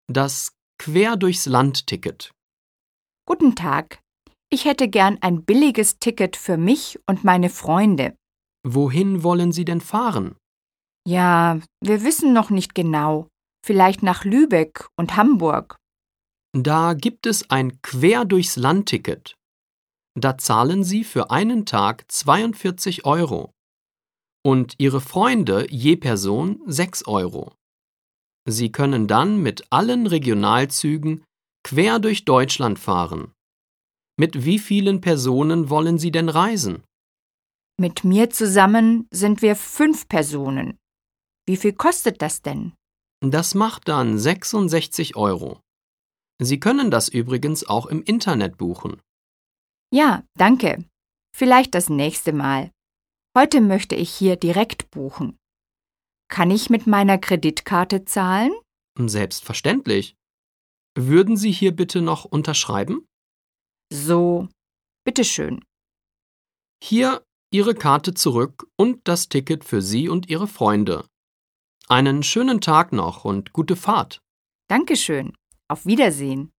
Das Quer durchs Land-Ticket. Guten Tag. Ich hätte gern ein billiges Ticket für mich und meine Freunde. Wohin wollen Sie denn fahren? Ja, wir wissen noch nicht genau. Vielleicht nach Lübeck und Hamburg. Da gibt es ein Quer durchs Land-Ticket. Da zahlen Sie für einen Tag 42 € und Ihre Freunde je Person 6 €. Sie können dann mit allen Regionalzügen quer durch Deutschland fahren. Mit wie vielen Personen wollen Sie denn reisen? Mit mir zusammen sind wir 5 Personen. Wie viel kostet das denn? Das macht dann 66 €. Sie können das übrigens auch im Internet buchen. Ja, danke. Vielleicht das nächste Mal. Heute möchte ich hier direkt buchen. Kann ich mit meiner Kreditkarte zahlen? Selbstverständlich. Würden Sie hier bitte noch unterschreiben? So, bitteschön. Hier Ihre Karte zurück und das Ticket für Sie und Ihre Freunde. Einen schönen Tag noch und gute Fahrt. Dankeschön. Auf Wiedersehen.